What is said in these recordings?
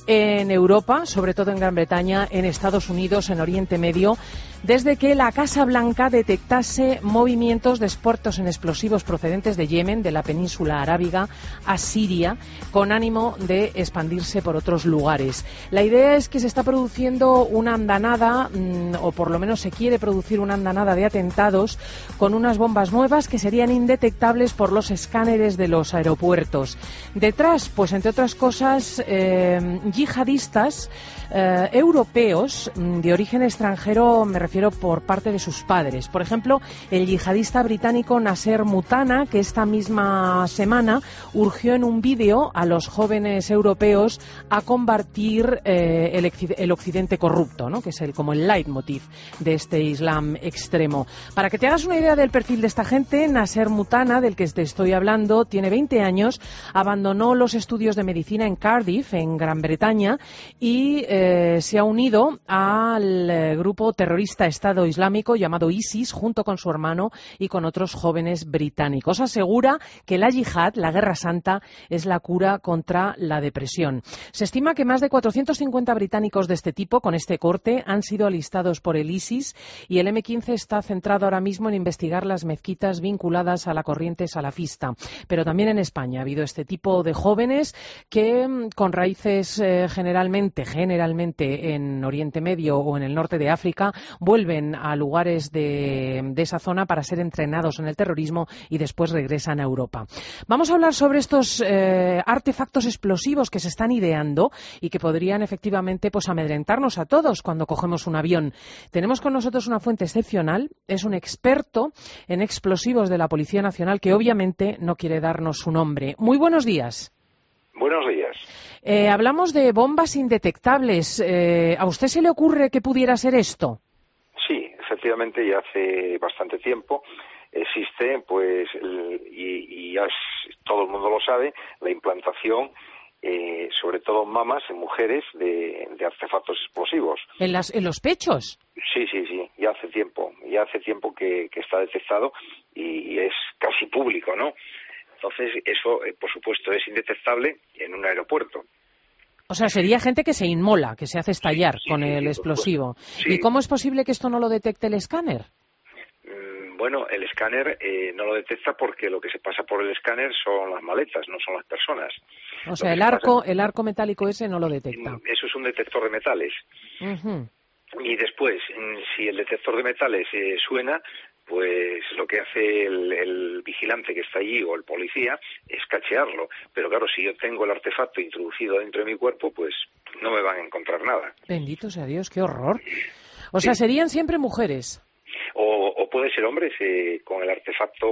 en Europa, sobre todo en Gran Bretaña, en Estados Unidos, en Oriente Medio, desde que la Casa Blanca detectase movimientos de expertos en explosivos procedentes de Yemen, de la península arábiga, a Siria, con ánimo de expandirse por otros lugares. La idea es que se está produciendo una andanada, o por lo menos se quiere producir una andanada de atentados con unas bombas nuevas que serían indetectables por los escáneres de los aeropuertos. Detrás, pues entre otras cosas, yihadistas europeos de origen extranjero, me refiero por parte de sus padres. Por ejemplo, el yihadista británico Nasser Mutana, que esta misma semana urgió en un vídeo a los jóvenes europeos a combatir el occidente corrupto, ¿no? Que es como el leitmotiv de este Islam extremo. Para que te hagas una idea del perfil de esta gente, Nasser Mutana, del que te estoy hablando, tiene 20 años, abandonó los estudios de medicina en Cardiff, en Gran Bretaña, y se ha unido al grupo terrorista Estado Islámico llamado ISIS, junto con su hermano y con otros jóvenes británicos. Asegura que la yihad, la guerra santa, es la cura contra la depresión. Se estima que más de 450 británicos de este tipo, con este corte, han sido alistados por el ISIS, y el M15 está centrado ahora mismo en investigar las mezquitas vinculadas a la corriente salafista. Pero también en España ha habido este tipo de jóvenes que, con raíces generalmente en Oriente Medio o en el norte de África, vuelven a lugares de esa zona para ser entrenados en el terrorismo y después regresan a Europa. Vamos a hablar sobre estos artefactos explosivos que se están ideando y que podrían efectivamente pues amedrentarnos a todos cuando cogemos un avión. Tenemos con nosotros una fuente excepcional, es un experto en explosivos de la Policía Nacional que obviamente no quiere darnos su nombre. Muy buenos días. Buenos días. Hablamos de bombas indetectables. ¿A usted se le ocurre que pudiera ser esto? Sí, efectivamente, ya hace bastante tiempo existe, pues, y ya todo el mundo lo sabe, la implantación, sobre todo en mamas, en mujeres, de artefactos explosivos. ¿En los pechos? Sí, ya hace tiempo que está detectado y es casi público, ¿no? Entonces, eso, por supuesto, es indetectable en un aeropuerto. O sea, sería gente que se inmola, que se hace estallar con el explosivo. Sí. ¿Y cómo es posible que esto no lo detecte el escáner? Bueno, el escáner no lo detecta porque lo que se pasa por el escáner son las maletas, no son las personas. O sea, el arco metálico ese no lo detecta. Eso es un detector de metales. Uh-huh. Y después, si el detector de metales suena, pues lo que hace el vigilante que está allí o el policía es cachearlo. Pero claro, si yo tengo el artefacto introducido dentro de mi cuerpo, pues no me van a encontrar nada. Bendito sea Dios, qué horror. O sea, serían siempre mujeres. O puede ser hombres con el artefacto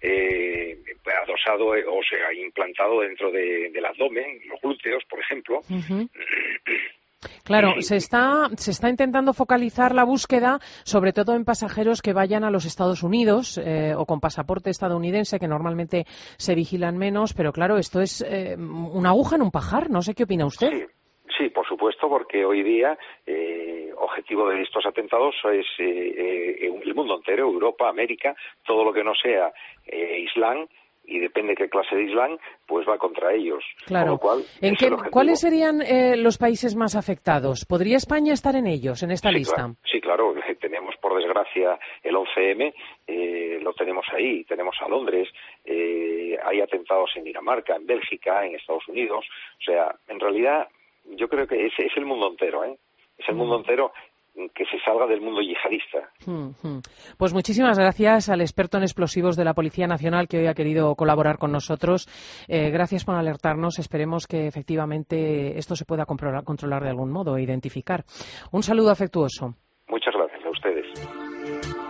adosado, o sea, implantado dentro del abdomen, los glúteos, por ejemplo. Uh-huh. Claro, se está intentando focalizar la búsqueda, sobre todo en pasajeros que vayan a los Estados Unidos o con pasaporte estadounidense, que normalmente se vigilan menos, pero claro, esto es una aguja en un pajar. No sé qué opina usted. Sí, por supuesto, porque hoy día objetivo de estos atentados es el mundo entero, Europa, América, todo lo que no sea Islam, y depende qué clase de Islam, pues va contra ellos. Claro. Con lo cual, ¿Cuáles serían los países más afectados? ¿Podría España estar en ellos, en esta lista? Sí, claro. Tenemos, por desgracia, el 11M, lo tenemos ahí. Tenemos a Londres, hay atentados en Dinamarca, en Bélgica, en Estados Unidos. O sea, en realidad, yo creo que es el mundo entero, ¿eh? Es el mundo entero que se salga del mundo yihadista. Pues muchísimas gracias al experto en explosivos de la Policía Nacional que hoy ha querido colaborar con nosotros. Gracias por alertarnos. Esperemos que efectivamente esto se pueda controlar de algún modo e identificar. Un saludo afectuoso. Muchas gracias a ustedes.